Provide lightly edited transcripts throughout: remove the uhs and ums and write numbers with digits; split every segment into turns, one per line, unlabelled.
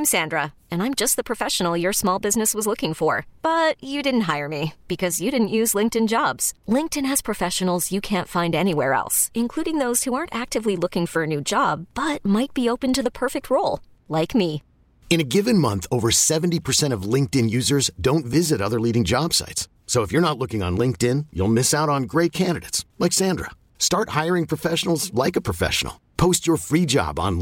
I'm Sandra, and I'm just the professional your small business was looking for. But you didn't hire me because you didn't use LinkedIn Jobs. LinkedIn has professionals you can't find anywhere else, including those who aren't actively looking for a new job, but might be open to the perfect role, like me.
In a given month, over 70% of LinkedIn users don't visit other leading job sites. So if you're not looking on LinkedIn, you'll miss out on great candidates like Sandra. Start hiring professionals like a professional. Post your free job on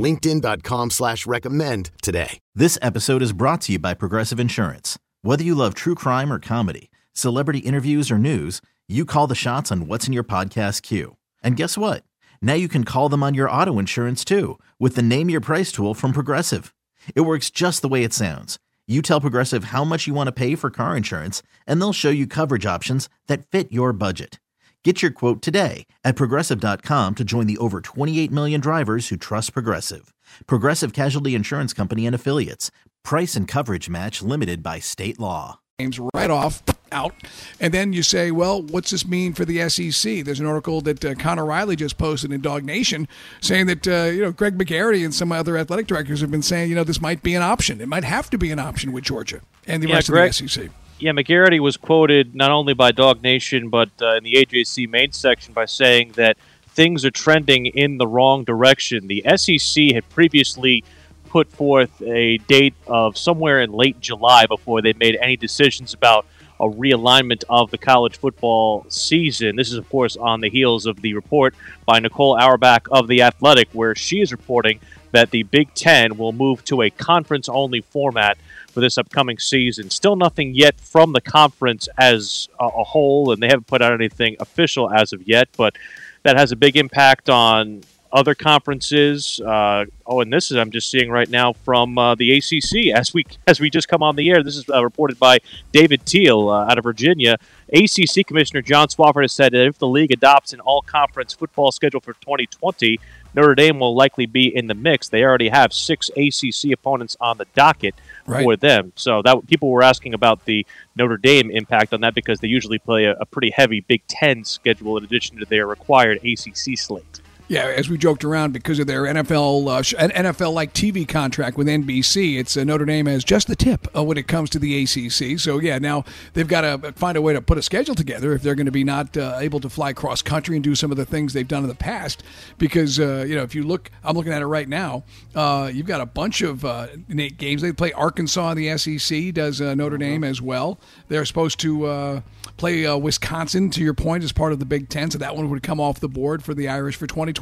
linkedin.com/recommend today.
This episode is brought to you by Progressive Insurance. Whether you love true crime or comedy, celebrity interviews or news, you call the shots on what's in your podcast queue. And guess what? Now you can call them on your auto insurance too with the Name Your Price tool from Progressive. It works just the way it sounds. You tell Progressive how much you want to pay for car insurance, and they'll show you coverage options that fit your budget. Get your quote today at Progressive.com to join the over 28 million drivers who trust Progressive. Progressive Casualty Insurance Company and Affiliates. Price and coverage match limited by state law.
Games right off, out. And then you say, well, what's this mean for the SEC? There's an article that Connor Riley just posted in Dog Nation saying that, Greg McGarity and some other athletic directors have been saying, this might be an option. It might have to be an option with Georgia and the rest of the SEC.
Yeah, McGarity was quoted not only by Dog Nation but in the AJC main section by saying that things are trending in the wrong direction. The SEC had previously put forth a date of somewhere in late July before they made any decisions about a realignment of the college football season. This is, of course, on the heels of the report by Nicole Auerbach of The Athletic, where she is reporting that the Big Ten will move to a conference-only format for this upcoming season. Still nothing yet from the conference as a whole, and they haven't put out anything official as of yet, but that has a big impact on other conferences. And this is, I'm just seeing right now from the ACC as we just come on the air. This is reported by David Teal out of Virginia. ACC Commissioner John Swofford has said that if the league adopts an all-conference football schedule for 2020, Notre Dame will likely be in the mix. They already have 6 ACC opponents on the docket for them. So that people were asking about the Notre Dame impact on that because they usually play a pretty heavy Big Ten schedule in addition to their required ACC slate.
Yeah, as we joked around, because of their NFL-like TV contract with NBC, it's Notre Dame as just the tip when it comes to the ACC. So, yeah, now they've got to find a way to put a schedule together if they're going to be not able to fly cross-country and do some of the things they've done in the past. Because, if you look, I'm looking at it right now, you've got a bunch of games. They play Arkansas in the SEC, does Notre Dame as well. They're supposed to play Wisconsin, to your point, as part of the Big Ten, so that one would come off the board for the Irish for 2020.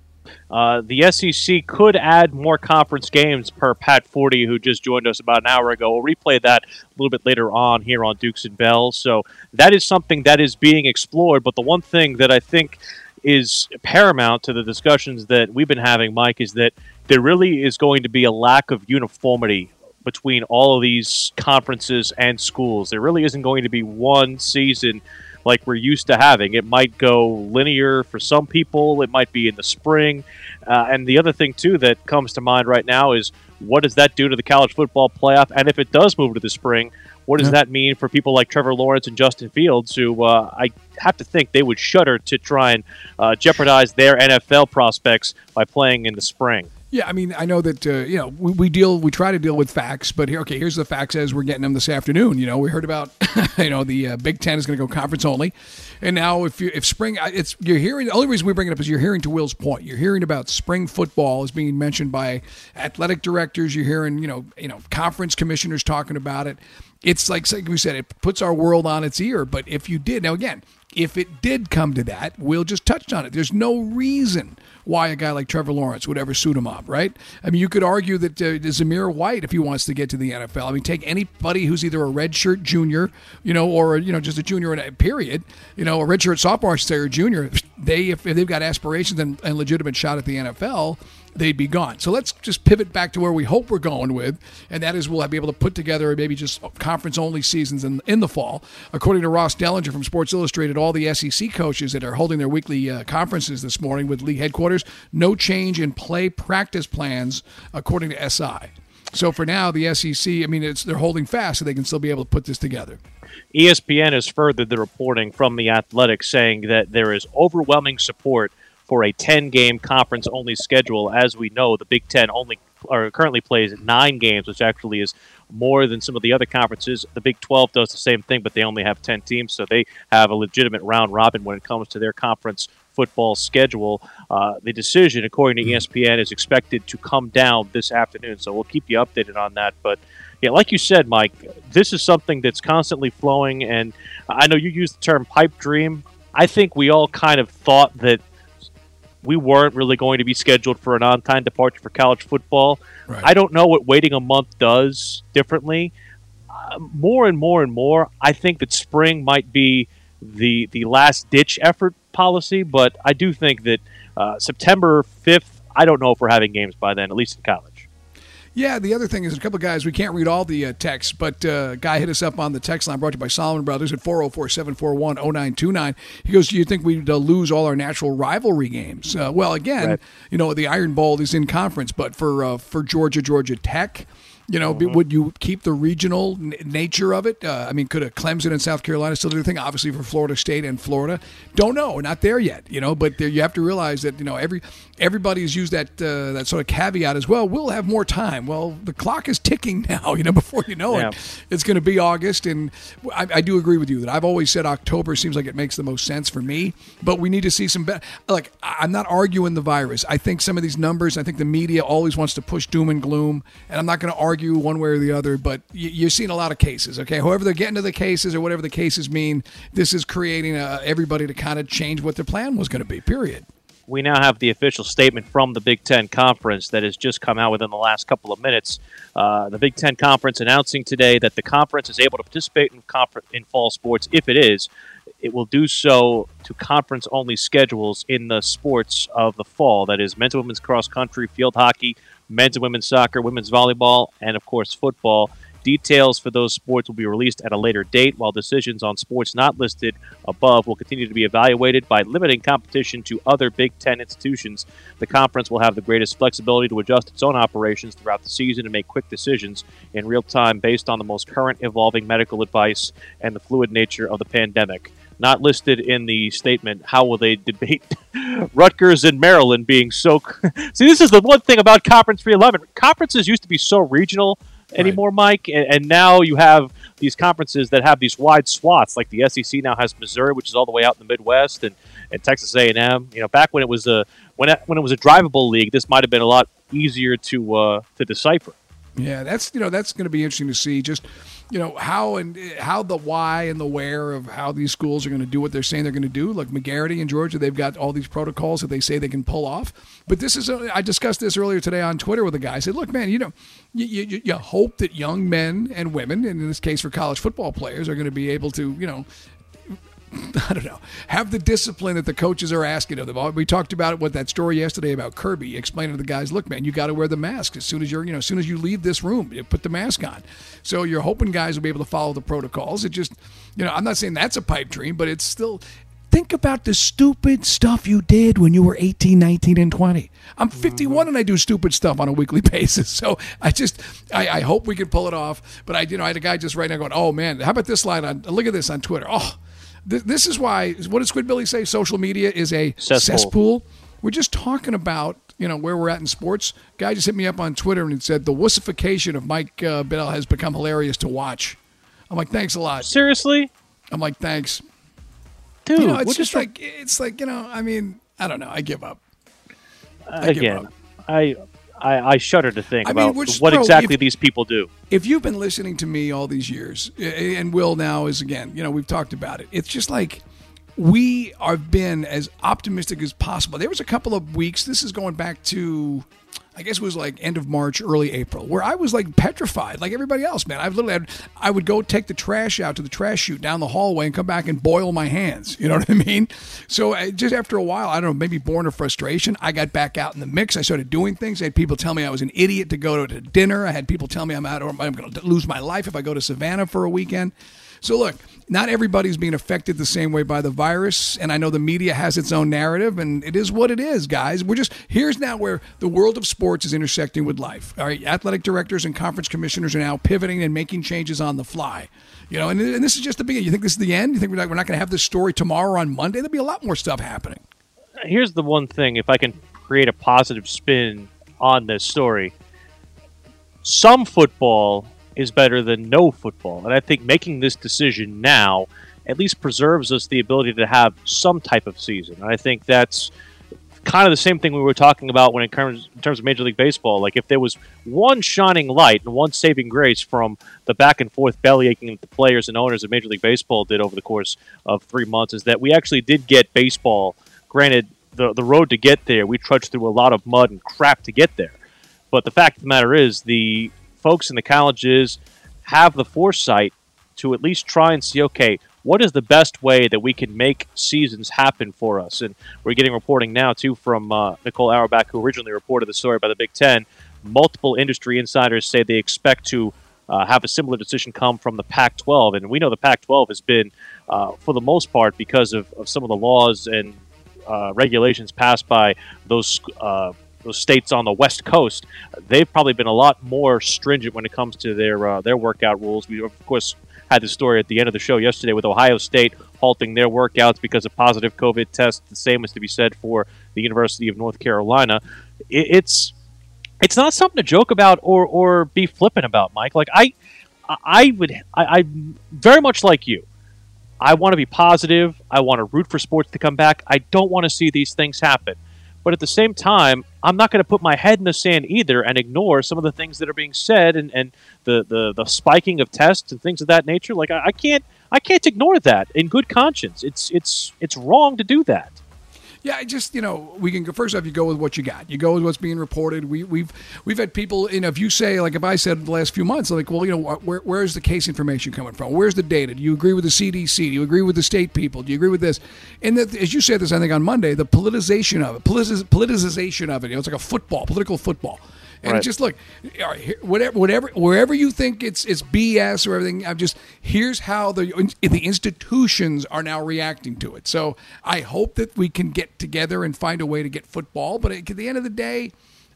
The SEC could add more conference games per Pat Forty, who just joined us about an hour ago. We'll replay that a little bit later on here on Dukes and Bell. So that is something that is being explored. But the one thing that I think is paramount to the discussions that we've been having, Mike, is that there really is going to be a lack of uniformity between all of these conferences and schools. There really isn't going to be one season like we're used to having. It might go linear for some people. It might be in the spring. And the other thing, too, that comes to mind right now is what does that do to the college football playoff? And if it does move to the spring, what does that mean for people like Trevor Lawrence and Justin Fields, who I have to think they would shudder to try and jeopardize their NFL prospects by playing in the spring?
Yeah, I mean, I know that we try to deal with facts, but here's the facts as we're getting them this afternoon. We heard about the Big Ten is going to go conference only, and now if spring, you're hearing. The only reason we bring it up is you're hearing, to Will's point, you're hearing about spring football is being mentioned by athletic directors. You're hearing conference commissioners talking about it. It's like we said, it puts our world on its ear. But if you did, now again, if it did come to that, Will just touched on it. There's no reason why a guy like Trevor Lawrence would ever suit him up, right? I mean, you could argue that Zamir White, if he wants to get to the NFL, I mean, take anybody who's either a redshirt junior, or just a junior in a period, a redshirt sophomore, I should say, or junior. If they've got aspirations and legitimate shot at the NFL, they'd be gone. So let's just pivot back to where we hope we're going with, and that is we'll be able to put together maybe just conference-only seasons in the fall. According to Ross Dellinger from Sports Illustrated, all the SEC coaches that are holding their weekly conferences this morning with league headquarters, no change in play practice plans, according to SI. So for now, the SEC, I mean, they're holding fast so they can still be able to put this together.
ESPN has furthered the reporting from The Athletic, saying that there is overwhelming support for a 10-game conference-only schedule. As we know, the Big Ten only currently plays 9 games, which actually is more than some of the other conferences. The Big 12 does the same thing, but they only have 10 teams, so they have a legitimate round robin when it comes to their conference football schedule. The decision, according to ESPN, is expected to come down this afternoon, so we'll keep you updated on that. But yeah, like you said, Mike, this is something that's constantly flowing, and I know you used the term pipe dream. I think we all kind of thought that we weren't really going to be scheduled for an on-time departure for college football. Right. I don't know what waiting a month does differently. More and more, I think that spring might be the last-ditch effort policy, but I do think that September 5th, I don't know if we're having games by then, at least in college.
Yeah, the other thing is a couple of guys, we can't read all the texts, but a guy hit us up on the text line brought to you by Solomon Brothers at 404-741-0929. He goes, do you think we'd lose all our natural rivalry games? Well, again, right. The Iron Bowl is in conference, but for Georgia Tech, would you keep the regional nature of it? Could a Clemson and South Carolina still do the thing? Obviously, for Florida State and Florida, don't know. We're not there yet, But you have to realize that everybody's used that sort of caveat as well. We'll have more time. Well, the clock is ticking now. Before you know it, it's going to be August, and I do agree with you that I've always said October seems like it makes the most sense for me. But we need to see some better. Like, I'm not arguing the virus. I think some of these numbers. I think the media always wants to push doom and gloom, and I'm not going to argue one way or the other, but you're seeing a lot of cases, okay? However they're getting to the cases or whatever the cases mean, this is creating everybody to kind of change what their plan was going to be, period.
We now have the official statement from the Big Ten Conference that has just come out within the last couple of minutes. The Big Ten Conference announcing today that the conference is able to participate in fall sports. If it is, it will do so to conference-only schedules in the sports of the fall. That is men's and women's cross-country, field hockey, men's and women's soccer, women's volleyball, and, of course, football. Details for those sports will be released at a later date, while decisions on sports not listed above will continue to be evaluated by limiting competition to other Big Ten institutions. The conference will have the greatest flexibility to adjust its own operations throughout the season and make quick decisions in real time based on the most current evolving medical advice and the fluid nature of the pandemic. Not listed in the statement, how will they debate Rutgers and Maryland being so... See, this is the one thing about Conference 311. Conferences used to be so regional anymore, Mike, and now you have these conferences that have these wide swaths, like the SEC now has Missouri, which is all the way out in the Midwest, and Texas A&M. Back when it was a drivable league, this might have been a lot easier to decipher.
Yeah, that's going to be interesting to see. Just how the why and the where of how these schools are going to do what they're saying they're going to do. Like McGarity in Georgia, they've got all these protocols that they say they can pull off. But this is I discussed this earlier today on Twitter with a guy. I said, look, man, you hope that young men and women, and in this case for college football players, are going to be able to I don't know, have the discipline that the coaches are asking of them. We talked about it with that story yesterday about Kirby explaining to the guys, look, man, you got to wear the mask as soon as as soon as you leave this room, you put the mask on. So you're hoping guys will be able to follow the protocols. It just, I'm not saying that's a pipe dream, but it's still, think about the stupid stuff you did when you were 18, 19, and 20. I'm 51 and I do stupid stuff on a weekly basis. So I hope we can pull it off. But I had a guy just right now going, oh man, how about this line look at this on Twitter. Oh, this is why, what did Squidbilly say? Social media is a cesspool. We're just talking about, where we're at in sports. Guy just hit me up on Twitter and said the wussification of Mike Bell has become hilarious to watch. I'm like, thanks a lot.
Seriously?
I'm like, thanks.
Dude,
it's just I don't know. I give up.
I shudder to think about what exactly these people do.
If you've been listening to me all these years, and Will now is again, we've talked about it. It's just like we have been as optimistic as possible. There was a couple of weeks, this is going back to, I guess it was like end of March, early April, where I was like petrified, like everybody else, man. I would go take the trash out to the trash chute down the hallway and come back and boil my hands. You know what I mean? So just after a while, I don't know, maybe born of frustration, I got back out in the mix. I started doing things. I had people tell me I was an idiot to go to dinner. I had people tell me I'm going to lose my life if I go to Savannah for a weekend. So look, not everybody's being affected the same way by the virus, and I know the media has its own narrative, and it is what it is, guys. Here's now where the world of sports is intersecting with life. All right, athletic directors and conference commissioners are now pivoting and making changes on the fly. And this is just the beginning. You think this is the end? You think we're not going to have this story tomorrow or on Monday? There'll be a lot more stuff happening.
Here's the one thing, if I can create a positive spin on this story. some football is better than no football. And I think making this decision now at least preserves us the ability to have some type of season. And I think that's kind of the same thing we were talking about when in terms of Major League Baseball. Like, if there was one shining light and one saving grace from the back and forth bellyaching that the players and owners of Major League Baseball did over the course of 3 months, is that we actually did get baseball. Granted, the road to get there, we trudged through a lot of mud and crap to get there. But the fact of the matter is, the folks in the colleges have the foresight to at least try and see, okay, what is the best way that we can make seasons happen for us? And we're getting reporting now, too, from Nicole Auerbach, who originally reported the story by the Big Ten. Multiple industry insiders say they expect to have a similar decision come from the Pac-12. And we know the Pac-12 has been, for the most part, because of some of the laws and regulations passed by those states on the West Coast, they've probably been a lot more stringent when it comes to their workout rules. We, of course, had the story at the end of the show yesterday with Ohio State halting their workouts because of positive COVID tests. The same is to be said for the University of North Carolina. It's not something to joke about or be flippant about, Mike. Like, I very much like you. I want to be positive. I want to root for sports to come back. I don't want to see these things happen. But at the same time, I'm not going to put my head in the sand either and ignore some of the things that are being said and the spiking of tests and things of that nature. Like, I can't ignore that in good conscience. It's wrong to do that.
Yeah, I just, we can go, first off, you go with what you got. You go with what's being reported. We've had people, if you say, like if I said the last few months, like, well, where's the case information coming from? Where's the data? Do you agree with the CDC? Do you agree with the state people? Do you agree with this? And as you said this, I think on Monday, the politicization of it, it's like a political football. And
right.
Just look, wherever you think it's BS or everything, here's how the institutions are now reacting to it. So I hope that we can get together and find a way to get football. But at the end of the day,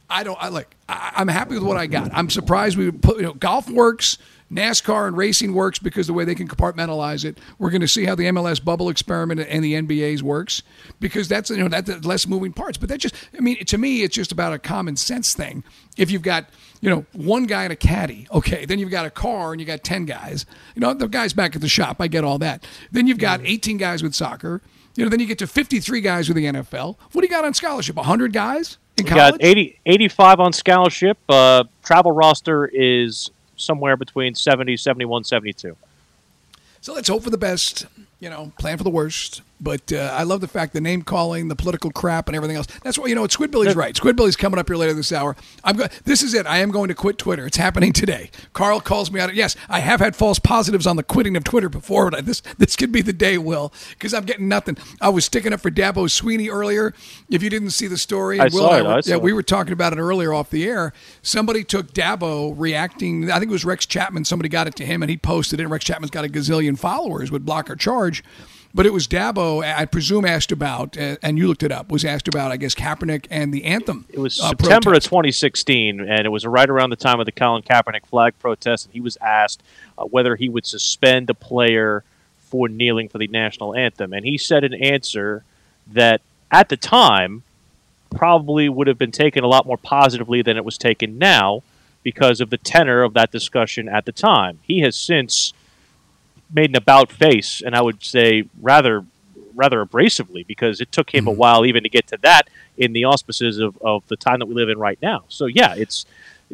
I'm happy with what I got. I'm surprised we put, golf works, NASCAR and racing works because the way they can compartmentalize it. We're going to see how the MLS bubble experiment and the NBA's works because that's less moving parts. But to me, it's just about a common sense thing. If you've got, one guy in a caddy, okay, then you've got a car and you got 10 guys. The guys back at the shop, I get all that. Then you've got 18 guys with soccer. Then you get to 53 guys with the NFL. What do you got on scholarship? 100 guys in college?
You got 85 on scholarship. Travel roster is somewhere between 70, 71, 72.
So let's hope for the best, plan for the worst. But I love the fact the name calling, the political crap, and everything else. That's why, Squid Billy's right. Squid Billy's coming up here later this hour. This is it. I am going to quit Twitter. It's happening today. Carl calls me out. Yes, I have had false positives on the quitting of Twitter before, but this could be the day, Will, because I'm getting nothing. I was sticking up for Dabo Sweeney earlier. If you didn't see the story,
I saw it.
We were talking about it earlier off the air. Somebody took Dabo reacting. I think it was Rex Chapman. Somebody got it to him, and he posted it. Rex Chapman's got a gazillion followers, would block or charge. But it was Dabo, I presume, asked about, and you looked it up, was asked about, I guess, Kaepernick and the anthem.
It was September of 2016, and it was right around the time of the Colin Kaepernick flag protest, and he was asked whether he would suspend a player for kneeling for the national anthem. And he said an answer that, at the time, probably would have been taken a lot more positively than it was taken now because of the tenor of that discussion at the time. He has since made an about face, and I would say rather abrasively, because it took him a while even to get to that in the auspices of the time that we live in right now. So yeah, it's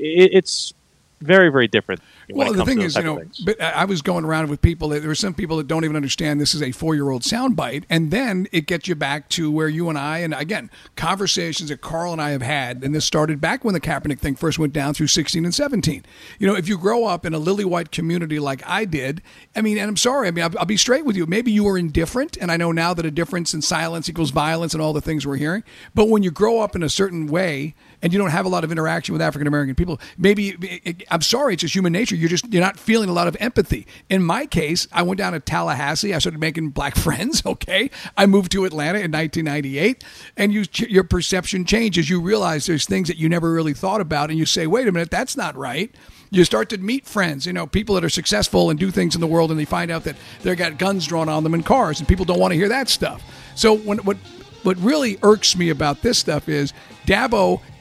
very, very different.
Well, the thing is, but I was going around with people. There are some people that don't even understand this is a 4-year-old soundbite, and then it gets you back to where you and I, and again, conversations that Carl and I have had, and this started back when the Kaepernick thing first went down through 16 and 17. If you grow up in a lily white community like I did, and I'm sorry, I'll be straight with you. Maybe you were indifferent, and I know now that a difference in silence equals violence and all the things we're hearing. But when you grow up in a certain way and you don't have a lot of interaction with African American people, I'm sorry, it's just human nature. You're not feeling a lot of empathy. In my case, I went down to Tallahassee. I started making black friends. Okay, I moved to Atlanta in 1998, and your perception changes. You realize there's things that you never really thought about, and you say, "Wait a minute, that's not right." You start to meet friends, people that are successful and do things in the world, and they find out that they've got guns drawn on them in cars, and people don't want to hear that stuff. So what really irks me about this stuff is Dabo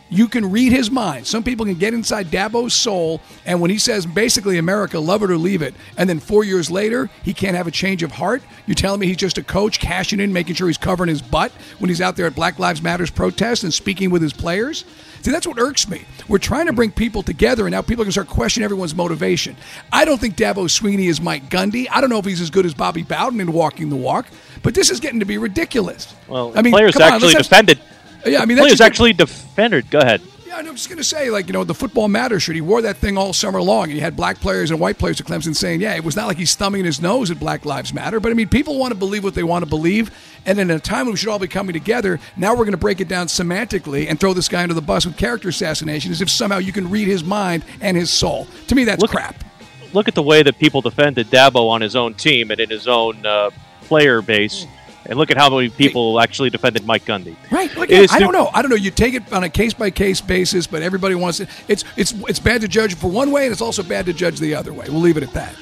you can read his mind. Some people can get inside Dabo's soul, and when he says basically America, love it or leave it, and then 4 years later he can't have a change of heart, you're telling me he's just a coach cashing in, making sure he's covering his butt when he's out there at Black Lives Matter's protests and speaking with his players? See, that's what irks me. We're trying to bring people together, and now people can start questioning everyone's motivation. I don't think Dabo Swinney is Mike Gundy. I don't know if he's as good as Bobby Bowden in walking the walk, but this is getting to be ridiculous.
Well, I mean, players actually defended.
Yeah, I mean,
players actually defended. Go ahead.
Yeah, and I'm just going to say, the Football Matters shirt, he wore that thing all summer long, and you had black players and white players at Clemson saying, yeah, it was not like he's thumbing his nose at Black Lives Matter, but, I mean, people want to believe what they want to believe, and in a time when we should all be coming together, now we're going to break it down semantically and throw this guy under the bus with character assassination as if somehow you can read his mind and his soul. To me, that's crap.
Look at the way that people defended Dabo on his own team and in his own player base. And look at how many people actually defended Mike Gundy.
Right. I don't know. You take it on a case-by-case basis, but everybody wants it. It's bad to judge for one way, and it's also bad to judge the other way. We'll leave it at that.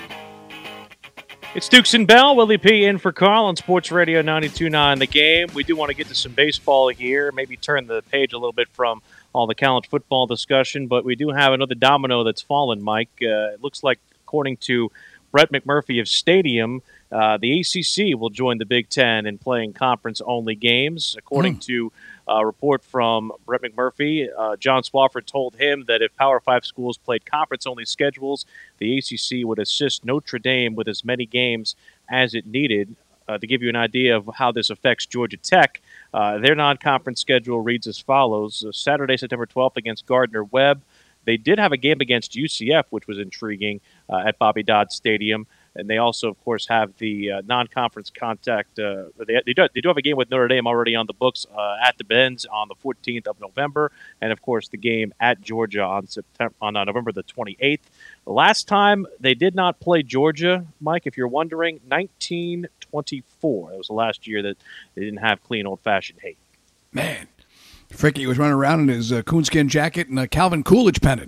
It's Dukes and Bell. Willie P. in for Carl on Sports Radio 92.9 The Game. We do want to get to some baseball here, maybe turn the page a little bit from all the college football discussion, but we do have another domino that's fallen, Mike. It looks like, according to Brett McMurphy of Stadium, the ACC will join the Big Ten in playing conference-only games. According to a report from Brett McMurphy, John Swofford told him that if Power 5 schools played conference-only schedules, the ACC would assist Notre Dame with as many games as it needed. To give you an idea of how this affects Georgia Tech, their non-conference schedule reads as follows. Saturday, September 12th against Gardner-Webb. They did have a game against UCF, which was intriguing, at Bobby Dodd Stadium. And they also, of course, have the non-conference contact. They do have a game with Notre Dame already on the books at the Benz on the 14th of November. And, of course, the game at Georgia on November the 28th. The last time they did not play Georgia, Mike, if you're wondering, 1924. That was the last year that they didn't have clean old-fashioned hate.
Man, Fricky was running around in his coonskin jacket and a Calvin Coolidge pennant.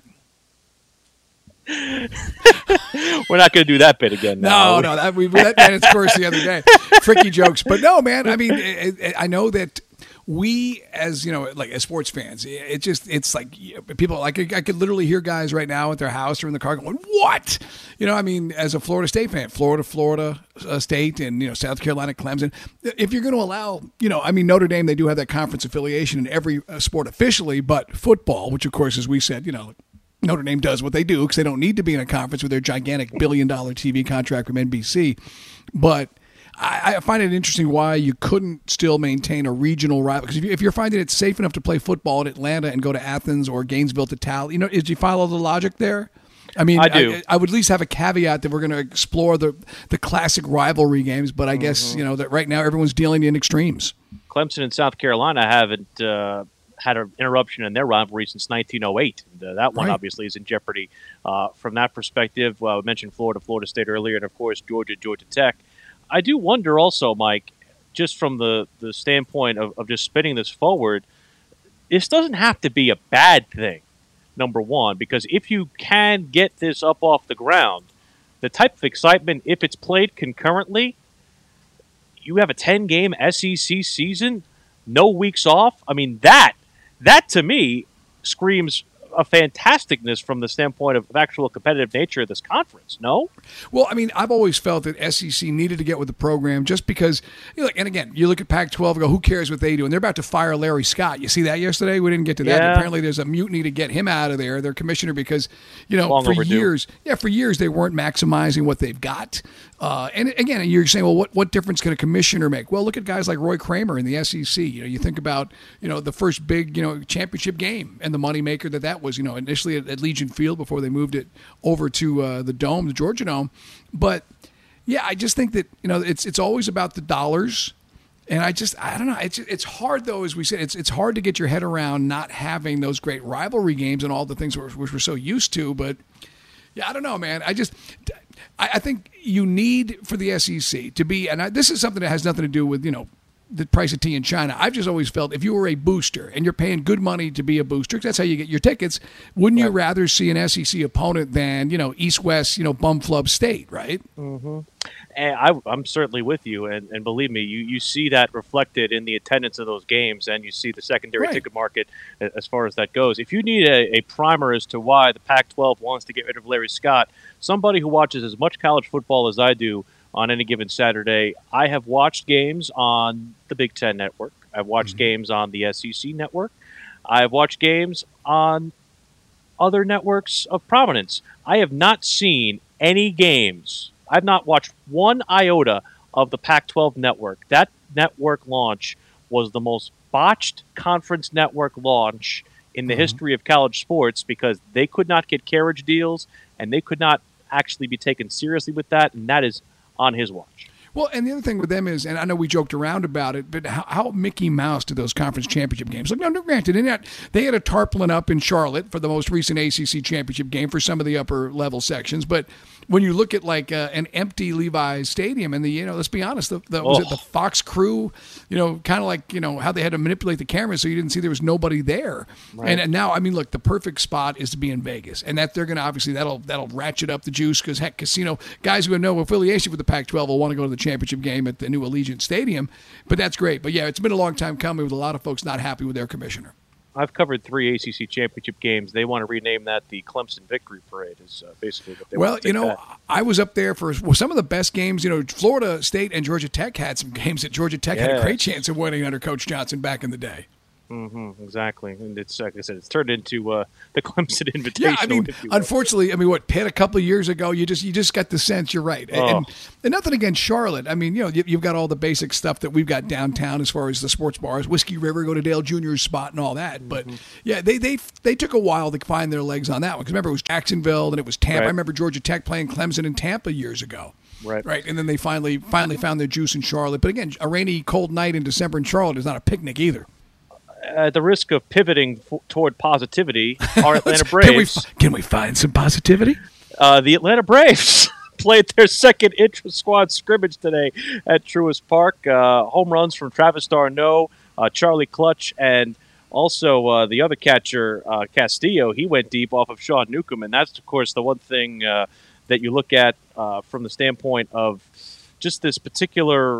We're not going to do that bit again now.
No, that ran its course the other day. Tricky jokes. But no, man, I mean, I know that we, as as sports fans, it's like people, like I could literally hear guys right now at their house or in the car going, what? I mean, as a Florida State fan, Florida State and, South Carolina, Clemson, if you're going to allow, Notre Dame, they do have that conference affiliation in every sport officially, but football, which of course, as we said, Notre Dame does what they do because they don't need to be in a conference with their gigantic $1 billion TV contract from NBC. But I find it interesting why you couldn't still maintain a regional rival. Because if you're finding it safe enough to play football in Atlanta and go to Athens or Gainesville to Tally, do you follow the logic there? I mean,
I do.
I would at least have a caveat that we're going to explore the classic rivalry games. But I guess, that right now everyone's dealing in extremes.
Clemson and South Carolina haven't had an interruption in their rivalry since 1908. That one obviously is in jeopardy from that perspective. I mentioned Florida State earlier, and of course Georgia Tech. I do wonder also, Mike, just from the standpoint of just spinning this forward, this doesn't have to be a bad thing, number one, because if you can get this up off the ground, the type of excitement, if it's played concurrently, you have a 10-game SEC season, no weeks off. I mean, that to me screams a fantasticness from the standpoint of actual competitive nature of this conference, no?
Well, I mean, I've always felt that SEC needed to get with the program just because, and again, you look at Pac-12 and go, who cares what they do? And they're about to fire Larry Scott. You see that yesterday? We didn't get to that.
Yeah.
Apparently there's a mutiny to get him out of there, their commissioner, because,
Long
for
overdue.
years they weren't maximizing what they've got. And again, you're saying, well, what difference can a commissioner make? Well, look at guys like Roy Kramer in the SEC. You think about, the first big, championship game and the moneymaker that was, initially at Legion Field before they moved it over to the Dome, the Georgia Dome. But, yeah, I just think that, it's always about the dollars. And I don't know. It's hard, though, as we said. It's hard to get your head around not having those great rivalry games and all the things which we're so used to. But, yeah, I don't know, man. I think you need for the SEC to be, and this is something that has nothing to do with, the price of tea in China. I've just always felt if you were a booster and you're paying good money to be a booster, 'cause that's how you get your tickets, wouldn't you rather see an SEC opponent than, East-West, bum-flub state, right?
Mm-hmm. And I'm certainly with you, and believe me, you see that reflected in the attendance of those games, and you see the secondary ticket market as far as that goes. If you need a primer as to why the Pac-12 wants to get rid of Larry Scott, somebody who watches as much college football as I do on any given Saturday, I have watched games on the Big Ten Network. I've watched games on the SEC Network. I've watched games on other networks of prominence. I have not seen any games. I've not watched one iota of the Pac-12 network. That network launch was the most botched conference network launch in the history of college sports because they could not get carriage deals and they could not actually be taken seriously with that, and that is on his watch.
Well, and the other thing with them is, and I know we joked around about it, but how Mickey Mouse did those conference championship games? Like, no, granted, they had a tarpaulin up in Charlotte for the most recent ACC championship game for some of the upper level sections, but when you look at like an empty Levi's Stadium and let's be honest, was it the Fox crew, kind of like how they had to manipulate the cameras so you didn't see there was nobody there. Right. And now, I mean, look, the perfect spot is to be in Vegas, and that they're going to obviously that'll ratchet up the juice because heck, casino guys who have no affiliation with the Pac-12 will want to go to the championship game at the new Allegiant Stadium. But that's great. But yeah, it's been a long time coming with a lot of folks not happy with their commissioner.
I've covered 3 ACC championship games. They want to rename that the Clemson Victory Parade is basically what they want to take
I was up there for some of the best games. Florida State and Georgia Tech had some games that Georgia Tech had a great chance of winning under Coach Johnson back in the day.
Mm-hmm, exactly. And it's, like I said, it's turned into the Clemson Invitational.
Yeah, I mean, unfortunately, Pitt a couple of years ago, you just got the sense, you're right. And nothing against Charlotte. I mean, you've got all the basic stuff that we've got downtown as far as the sports bars, Whiskey River, go to Dale Jr.'s spot and all that. But, yeah, they took a while to find their legs on that one. Because remember, it was Jacksonville and it was Tampa. Right. I remember Georgia Tech playing Clemson in Tampa years ago. Right. And then they finally found their juice in Charlotte. But, again, a rainy, cold night in December in Charlotte is not a picnic either.
At the risk of pivoting toward positivity, our Atlanta Braves.
Can we find some positivity?
The Atlanta Braves played their second intra-squad scrimmage today at Truist Park. Home runs from Travis d'Arnaud, Charlie Clutch, and also the other catcher, Castillo. He went deep off of Sean Newcomb, and that's, of course, the one thing that you look at from the standpoint of just this particular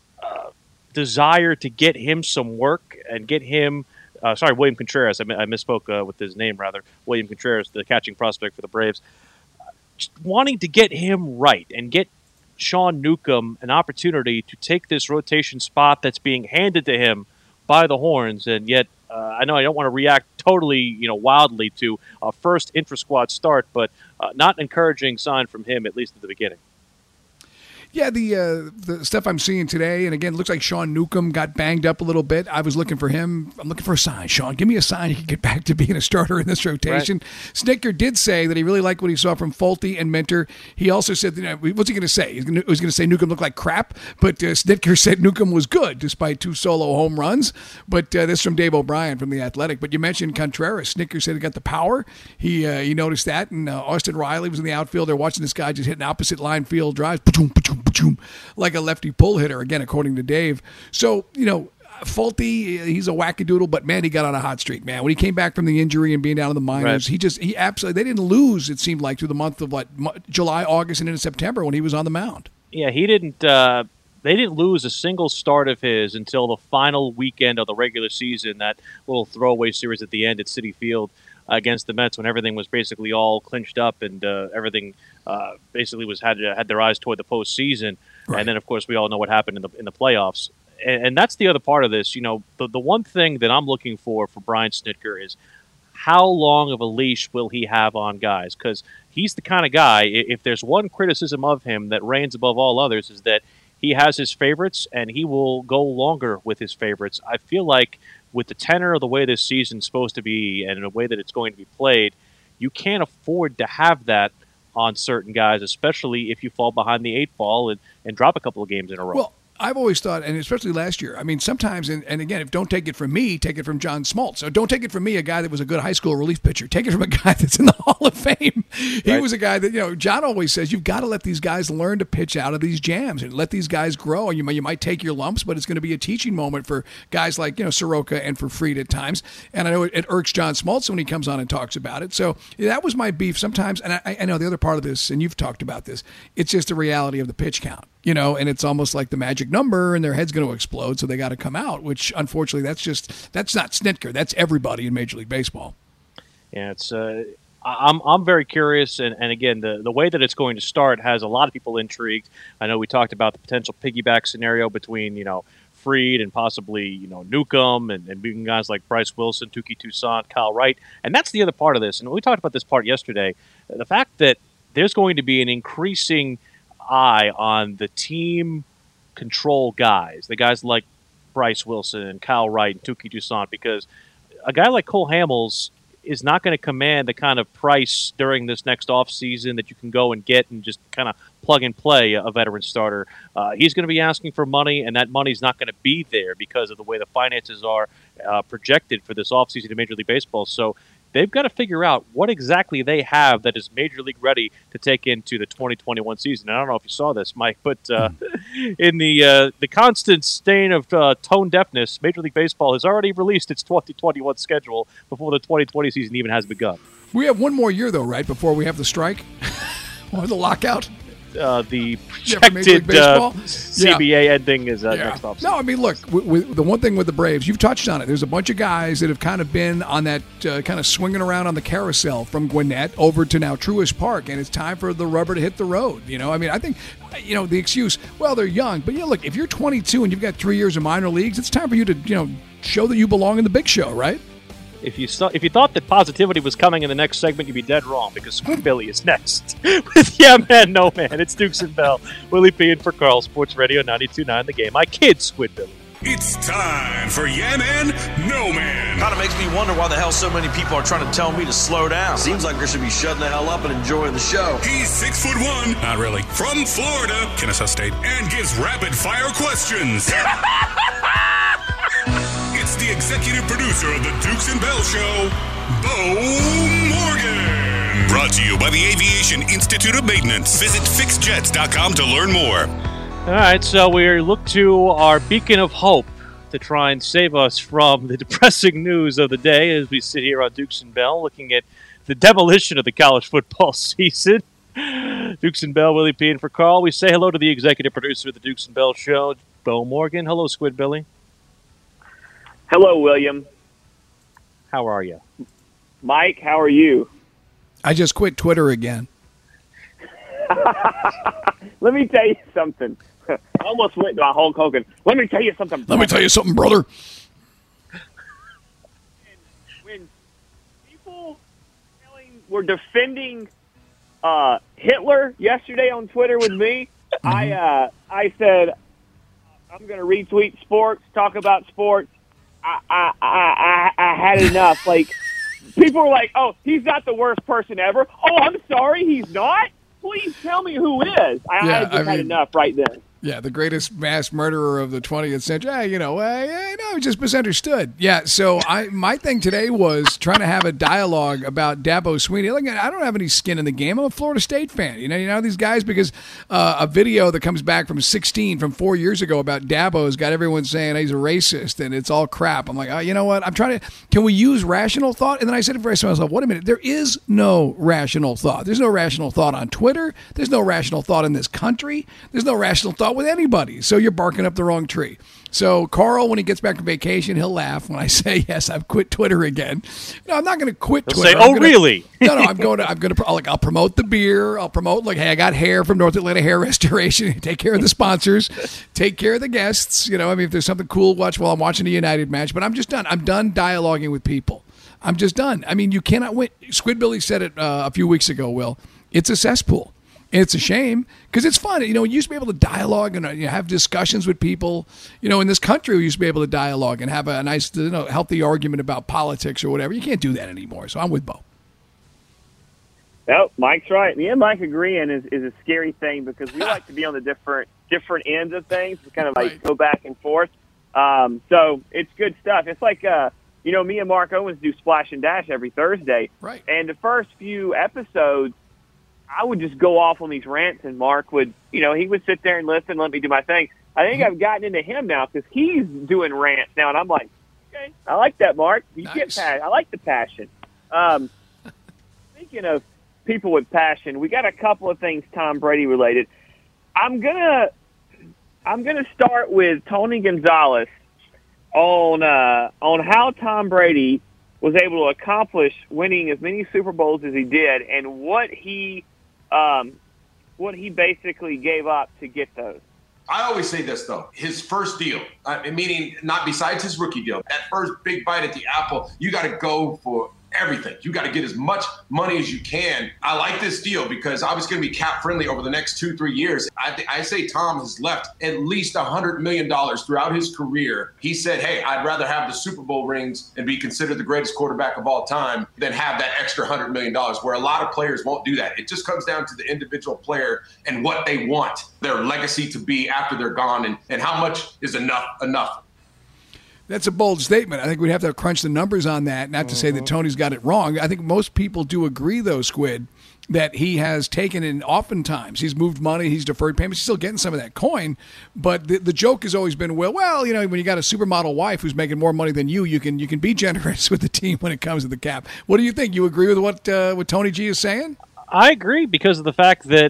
desire to get him some work and get him William Contreras. I misspoke with his name, rather. William Contreras, the catching prospect for the Braves. Just wanting to get him right and get Sean Newcomb an opportunity to take this rotation spot that's being handed to him by the Horns. And yet, I know I don't want to react totally, wildly to a first intra-squad start, but not an encouraging sign from him, at least at the beginning.
Yeah, the stuff I'm seeing today, and again, it looks like Sean Newcomb got banged up a little bit. I was looking for him. I'm looking for a sign. Sean, give me a sign he can get back to being a starter in this rotation. Right. Snitker did say that he really liked what he saw from Folty and Minter. He also said, what's he going to say? He was going to say Newcomb looked like crap, but Snitker said Newcomb was good despite 2 solo home runs. But this from Dave O'Brien from The Athletic. But you mentioned Contreras. Snitker said he got the power. He noticed that, and Austin Riley was in the outfield. They're watching this guy just hitting opposite line field drives. Like a lefty pull hitter, again, according to Dave. So, Folty, he's a wackadoodle, but man, he got on a hot streak, man. When he came back from the injury and being down in the minors, he absolutely, they didn't lose, it seemed like, through the month of July, August, and into September when he was on the mound.
Yeah, they didn't lose a single start of his until the final weekend of the regular season, that little throwaway series at the end at Citi Field against the Mets when everything was basically all clinched up and everything basically had their eyes toward the postseason. Right. And then, of course, we all know what happened in the playoffs. And that's the other part of this. The one thing that I'm looking for Brian Snitker is how long of a leash will he have on guys? Because he's the kind of guy, if there's one criticism of him that reigns above all others, is that he has his favorites and he will go longer with his favorites. I feel like with the tenor of the way this season's supposed to be and the way that it's going to be played, you can't afford to have that on certain guys, especially if you fall behind the 8 ball and drop a couple of games in a row.
Well, I've always thought, and especially last year, I mean, sometimes, and again, if don't take it from me, take it from John Smoltz. So don't take it from me, a guy that was a good high school relief pitcher. Take it from a guy that's in the Hall of Fame. He was a guy that, John always says, you've got to let these guys learn to pitch out of these jams and let these guys grow. And you might take your lumps, but it's going to be a teaching moment for guys like, Soroka and for Fried at times. And I know it irks John Smoltz when he comes on and talks about it. So that was my beef sometimes. And I know the other part of this, and you've talked about this, it's just the reality of the pitch count. And it's almost like the magic number and their head's going to explode, so they got to come out, which unfortunately that's not Snitker. That's everybody in Major League Baseball.
Yeah, it's I'm very curious, and again, the way that it's going to start has a lot of people intrigued. I know we talked about the potential piggyback scenario between, Fried and possibly, Newcomb and being guys like Bryce Wilson, Touki Toussaint, Kyle Wright. And that's the other part of this. And we talked about this part yesterday. The fact that there's going to be an increasing eye on the team control guys, the guys like Bryce Wilson and Kyle Wright and Touki Toussaint, because a guy like Cole Hamels is not going to command the kind of price during this next offseason that you can go and get and just kind of plug and play a veteran starter. He's going to be asking for money, and that money's not going to be there because of the way the finances are projected for this offseason in Major League Baseball. So they've got to figure out what exactly they have that is Major League ready to take into the 2021 season. And I don't know if you saw this, Mike, but in the constant stain of tone deafness, Major League Baseball has already released its 2021 schedule before the 2020 season even has begun.
We have one more year, though, right, before we have the strike or the lockout?
The projected CBA ending is next offseason.
No, I mean, look, the one thing with the Braves, you've touched on it. There's a bunch of guys that have kind of been on that kind of swinging around on the carousel from Gwinnett over to now Truist Park, and it's time for the rubber to hit the road. I mean, I think, the excuse, well, they're young. But, look, if you're 22 and you've got 3 years of minor leagues, it's time for you to, show that you belong in the big show, right?
If you thought that positivity was coming in the next segment, you'd be dead wrong, because Squid Billy is next with Yeah Man, No Man. It's Dukes and Bell. Willie P. and for Carl, Sports Radio 92.9 The Game. My kid, Squid Billy.
It's time for Yeah Man, No Man.
Kind of makes me wonder why the hell so many people are trying to tell me to slow down. Seems like they should be shutting the hell up and enjoying the show.
He's 6'1", not really, from Florida, Kennesaw State, and gives rapid fire questions. It's the executive producer of the Dukes and Bell Show, Bo Morgan. Brought to you by the Aviation Institute of Maintenance. Visit fixjets.com to learn more.
All right, so we look to our beacon of hope to try and save us from the depressing news of the day as we sit here on Dukes and Bell looking at the demolition of the college football season. Dukes and Bell, Willie P. and for Carl. We say hello to the executive producer of the Dukes and Bell Show, Bo Morgan. Hello, Squid Billy.
Hello, William.
How are you?
Mike, how are you?
I just quit Twitter again.
Let me tell you something. I almost went to my Hulk Hogan. Let me tell you something.
Let me tell you something, brother.
When people were defending Hitler yesterday on Twitter with me, I said, I'm going to retweet sports, talk about sports. I had enough. Like, people were like, "Oh, he's not the worst person ever." Oh, I'm sorry, he's not. Please tell me who is. I had enough right then.
Yeah, the greatest mass murderer of the 20th century. Just misunderstood. Yeah, so my thing today was trying to have a dialogue about Dabo Swinney. Look, I don't have any skin in the game. I'm a Florida State fan. You know these guys, because a video that comes back from 4 years ago about Dabo has got everyone saying he's a racist and it's all crap. I'm like, oh, you know what? Can we use rational thought? And then I said to myself, wait a minute. There is no rational thought. There's no rational thought on Twitter. There's no rational thought in this country. There's no rational thought with anybody. So you're barking up the wrong tree. So Carl, when he gets back from vacation, he'll laugh when I say, yes, I've quit Twitter again. No, I'm not going to quit Twitter.
He'll say, really?
No, I'll promote the beer. I'll promote, hey, I got hair from North Atlanta Hair Restoration. Take care of the sponsors. Take care of the guests. If there's something cool, watch while I'm watching the United match. But I'm just done. I'm done dialoguing with people. I'm just done. I mean, you cannot win. Squid Billy said it a few weeks ago, Will. It's a cesspool. It's a shame because it's fun. You used to be able to dialogue and have discussions with people. In this country, we used to be able to dialogue and have a nice, healthy argument about politics or whatever. You can't do that anymore. So I'm with Bo.
No, Mike's right. Me and Mike agreeing is a scary thing because we like to be on the different ends of things, to kind of like go back and forth. So it's good stuff. It's like me and Mark Owens do Splash and Dash every Thursday.
Right.
And the first few episodes, I would just go off on these rants, and Mark would, he would sit there and listen, let me do my thing. I think I've gotten into him now because he's doing rants now, and I'm like, okay, I like that, Mark. You get passion. I like the passion. Speaking of people with passion, we got a couple of things Tom Brady related. I'm gonna start with Tony Gonzalez on how Tom Brady was able to accomplish winning as many Super Bowls as he did, and what he basically gave up to get those.
I always say this, though. His first deal, meaning not besides his rookie deal, that first big bite at the apple, you got to go for everything. You got to get as much money as you can. I like this deal because obviously going to be cap friendly over the next 2-3 years. I say Tom has left at least $100 million throughout his career. He said, hey, I'd rather have the Super Bowl rings and be considered the greatest quarterback of all time than have that extra $100 million, where a lot of players won't do that. It just comes down to the individual player and what they want their legacy to be after they're gone, and how much is enough.
That's a bold statement. I think we'd have to crunch the numbers on that. Not to say that Tony's got it wrong. I think most people do agree, though, Squid, that he has taken in oftentimes. He's moved money. He's deferred payments. He's still getting some of that coin. But the joke has always been, well, when you got a supermodel wife who's making more money than you can be generous with the team when it comes to the cap. What do you think? You agree with what Tony G is saying?
I agree because of the fact that,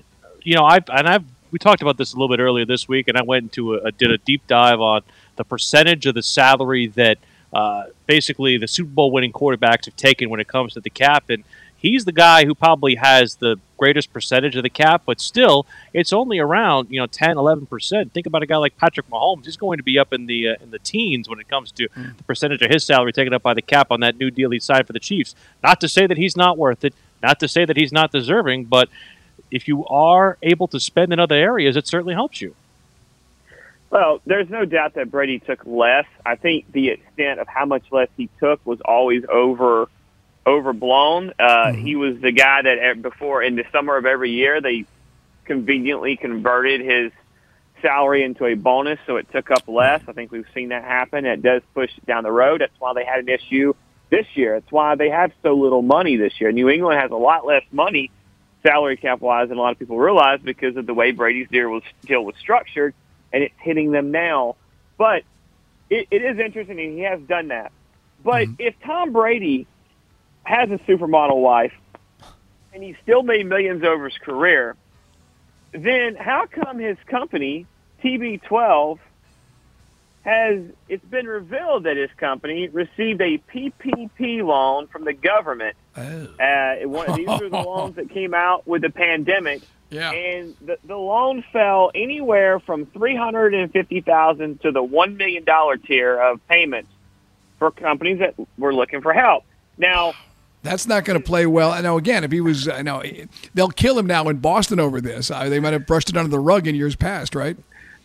we talked about this a little bit earlier this week, and I went into did a deep dive on the percentage of the salary that basically the Super Bowl winning quarterbacks have taken when it comes to the cap. And he's the guy who probably has the greatest percentage of the cap, but still, it's only around 10, 11%. Think about a guy like Patrick Mahomes. He's going to be up in the teens when it comes to the percentage of his salary taken up by the cap on that new deal he signed for the Chiefs. Not to say that he's not worth it, not to say that he's not deserving, but if you are able to spend in other areas, it certainly helps you.
Well, there's no doubt that Brady took less. I think the extent of how much less he took was always overblown. He was the guy that before, in the summer of every year, they conveniently converted his salary into a bonus, so it took up less. I think we've seen that happen. It does push it down the road. That's why they had an issue this year. It's why they have so little money this year. New England has a lot less money salary cap-wise than a lot of people realize because of the way Brady's deal was structured, and it's hitting them now. But it is interesting, and he has done that. But if Tom Brady has a supermodel wife and he still made millions over his career, then how come his company, TB12, it's been revealed that his company received a PPP loan from the government. These are the loans that came out with the pandemic.
Yeah.
And the loan fell anywhere from $350,000 to the $1 million tier of payments for companies that were looking for help. Now,
that's not going to play well. Now, again, if he was, they'll kill him now in Boston over this. They might have brushed it under the rug in years past, right?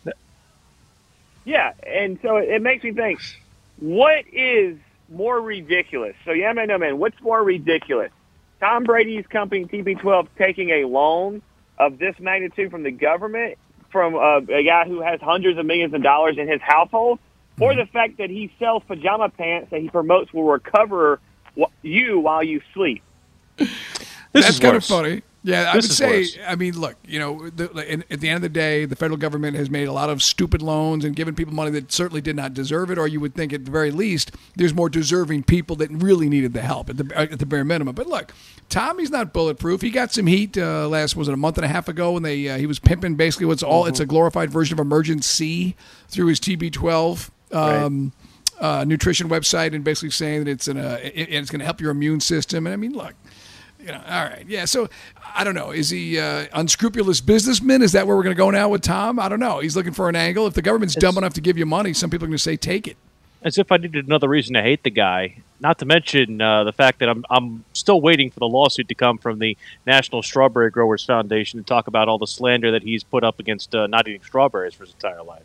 Yeah, and so it makes me think, what is more ridiculous? So, yeah, man, no, man, what's more ridiculous? Tom Brady's company, TB12, taking a loan of this magnitude from the government, from a guy who has hundreds of millions of dollars in his household, or the fact that he sells pajama pants that he promotes will recover you while you sleep?
That's kind of funny. Yeah, I would say, I mean, look, at the end of the day, the federal government has made a lot of stupid loans and given people money that certainly did not deserve it, or you would think at the very least there's more deserving people that really needed the help at the bare minimum. But look, Tommy's not bulletproof. He got some heat a month and a half ago when he was pimping basically it's a glorified version of Emergency through his TB12 nutrition website, and basically saying that it's going to help your immune system. And I mean, look. All right. Yeah. So I don't know. Is he unscrupulous businessman? Is that where we're going to go now with Tom? I don't know. He's looking for an angle. If the government's dumb enough to give you money, some people are going to say, take it.
As if I needed another reason to hate the guy. Not to mention the fact that I'm still waiting for the lawsuit to come from the National Strawberry Growers Foundation to talk about all the slander that he's put up against not eating strawberries for his entire life.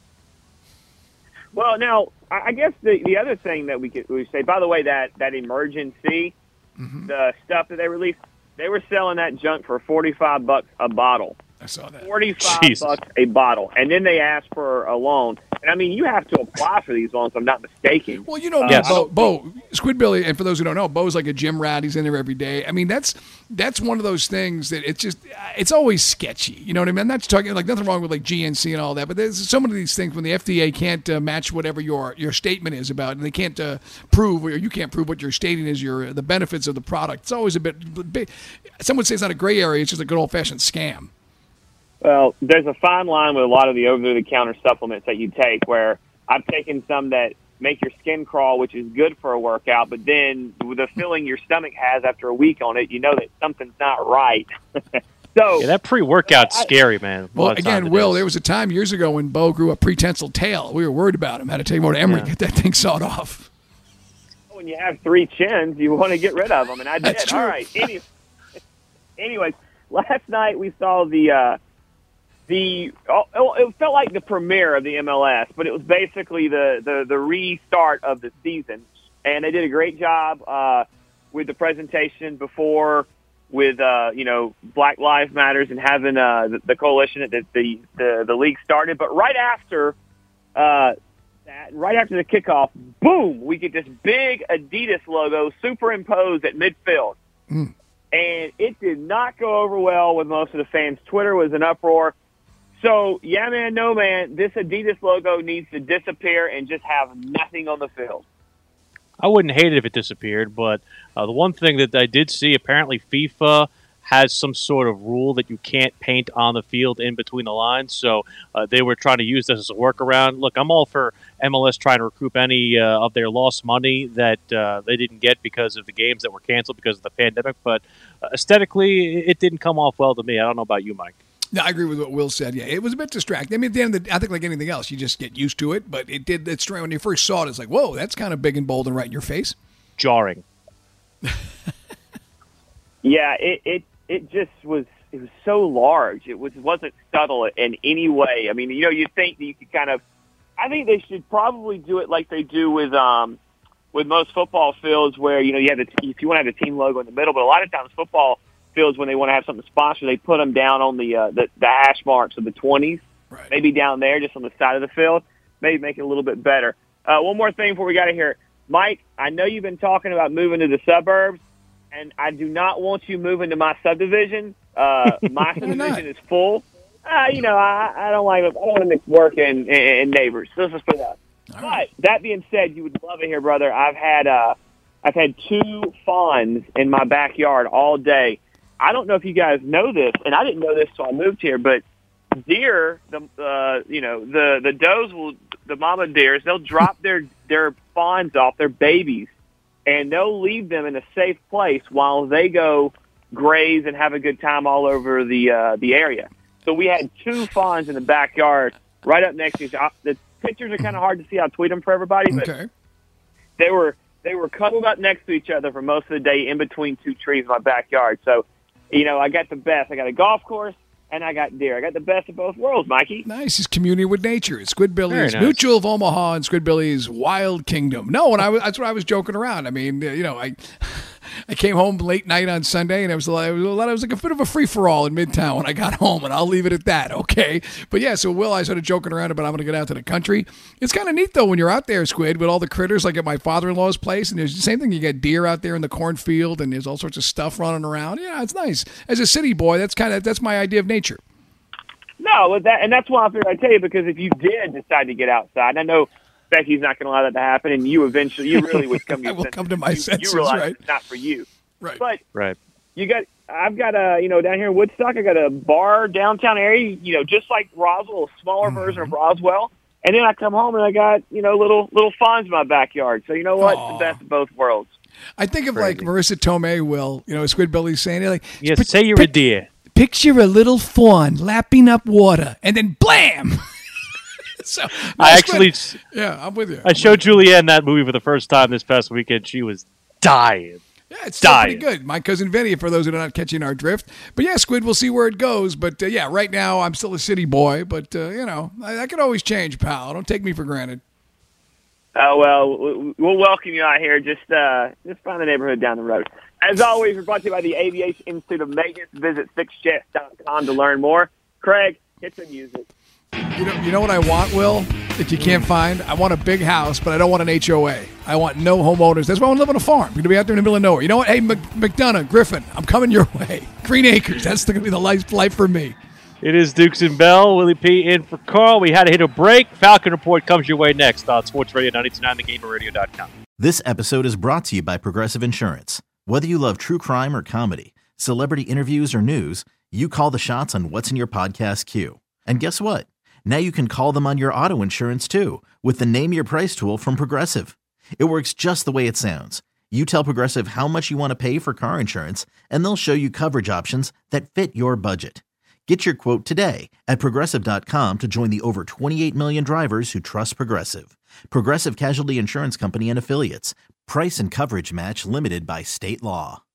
Well, now, I guess the other thing that we say, by the way, that emergency, the stuff that they released, They were selling that junk for $45 a bottle.
I saw that.
$45 a bottle, and then they asked for a loan. And I mean, you have to apply for these loans, if I'm not mistaken.
Well, you know,
Yes.
Bo, Squidbilly, and for those who don't know, Bo's like a gym rat. He's in there every day. I mean, that's one of those things that it's always sketchy. You know what I mean? I'm not talking like nothing wrong with like GNC and all that, but there's so many of these things when the FDA can't match whatever your statement is about, and they can't prove, or you can't prove what you're stating is the benefits of the product. It's always a bit. Some would say it's not a gray area. It's just a good old fashioned scam.
Well, there's a fine line with a lot of the over-the-counter supplements that you take where I've taken some that make your skin crawl, which is good for a workout, but then with the feeling your stomach has after a week on it, you know that something's not right. So
that pre-workout's scary, man.
Well, again, Will, there was a time years ago when Bo grew a prehensile tail. We were worried about him. Had to take him over to Emory, get that thing sawed off.
when you have 3 chins, you want to get rid of them, and I did.
That's true.
All right. Anyways, last night we saw it felt like the premiere of the MLS, but it was basically the restart of the season. And they did a great job with the presentation before with, Black Lives Matters and having the coalition that the league started. But right after the kickoff, boom, we get this big Adidas logo superimposed at midfield. Mm. And it did not go over well with most of the fans. Twitter was an uproar. So, yeah, man, no, man, this Adidas logo needs to disappear and just have nothing on the field.
I wouldn't hate it if it disappeared, but the one thing that I did see, apparently FIFA has some sort of rule that you can't paint on the field in between the lines, so they were trying to use this as a workaround. Look, I'm all for MLS trying to recoup any of their lost money that they didn't get because of the games that were canceled because of the pandemic, but aesthetically, it didn't come off well to me. I don't know about you, Mike.
No, I agree with what Will said. Yeah, it was a bit distracting. I mean, at the end of I think like anything else, you just get used to it. But it's strange. When you first saw it, it's like, whoa, that's kind of big and bold and right in your face.
Jarring.
Yeah, it just was. It was so large. It wasn't subtle in any way. I mean, you'd think that you could kind of. I think they should probably do it like they do with most football fields, where you have if you want to have the team logo in the middle, but a lot of times football fields, when they want to have something sponsored, they put them down on the hash marks of the 20s, right. Maybe down there just on the side of the field, maybe make it a little bit better. One more thing before we got to hear it. Mike, I know you've been talking about moving to the suburbs, and I do not want you moving to my subdivision. My subdivision is full. I don't like it. I don't want to mix work and neighbors. So let's just put it out. But that being said, you would love it here, brother. I've had 2 fawns in my backyard all day. I don't know if you guys know this, and I didn't know this till I moved here, but deer, the does the mama deers, they'll drop their fawns off, their babies, and they'll leave them in a safe place while they go graze and have a good time all over the area. So we had 2 fawns in the backyard right up next to each other. The pictures are kind of hard to see. I'll tweet them for everybody, but
okay.
They were cuddled up next to each other for most of the day in between 2 trees in my backyard. So, I got the best. I got a golf course, and I got deer. I got the best of both worlds, Mikey.
Nice. It's community with nature. It's Squidbilly's
nice.
Mutual of Omaha and Squidbilly's Wild Kingdom. No, that's what I was joking around. I mean, I came home late night on Sunday, and it was like a bit of a free-for-all in Midtown when I got home, and I'll leave it at that, okay? But, yeah, so Will, I started joking around about I'm going to get out to the country. It's kind of neat, though, when you're out there, Squid, with all the critters, like at my father-in-law's place, and there's the same thing. You got deer out there in the cornfield, and there's all sorts of stuff running around. Yeah, it's nice. As a city boy, that's my idea of nature.
No, that's why I figured I'd tell you, because if you did decide to get outside, and I know Becky's not going to allow that to happen, and you really would come to your
senses. I will come to my senses,
you realize
right?
It's not for you.
Right.
But
right.
I've got down here in Woodstock, I got a bar downtown area, just like Roswell, a smaller version of Roswell. And then I come home and I got, little fawns in my backyard. So you know what? It's the best of both worlds.
I think of like Marissa Tomei, Will, Squidbilly's saying it like,
yes, say you're a deer.
Picture a little fawn lapping up water, and then blam. So I'm with you.
I showed Julianne that movie for the first time this past weekend. She was dying.
Yeah, it's still pretty good. My cousin Vinny, for those who are not catching our drift. But yeah, Squid, we'll see where it goes. But right now I'm still a city boy. But, that could always change, pal. Don't take me for granted.
Oh, well, we'll welcome you out here. Just find the neighborhood down the road. As always, we're brought to you by the Aviation Institute of Maintenance. Visit fixjets.com to learn more. Craig, hit the music.
You know what I want, Will, that you can't find? I want a big house, but I don't want an HOA. I want no homeowners. That's why I want to live on a farm. I'm going to be out there in the middle of nowhere. You know what? Hey, McDonough, Griffin, I'm coming your way. Green Acres, that's going to be the life for me.
It is Dukes and Bell. Willie P. in for Carl. We had to hit a break. Falcon Report comes your way next on Sports Radio 92.9, thegamerradio.com.
This episode is brought to you by Progressive Insurance. Whether you love true crime or comedy, celebrity interviews or news, you call the shots on what's in your podcast queue. And guess what? Now you can call them on your auto insurance too with the Name Your Price tool from Progressive. It works just the way it sounds. You tell Progressive how much you want to pay for car insurance, and they'll show you coverage options that fit your budget. Get your quote today at Progressive.com to join the over 28 million drivers who trust Progressive. Progressive Casualty Insurance Company and Affiliates. Price and coverage match limited by state law.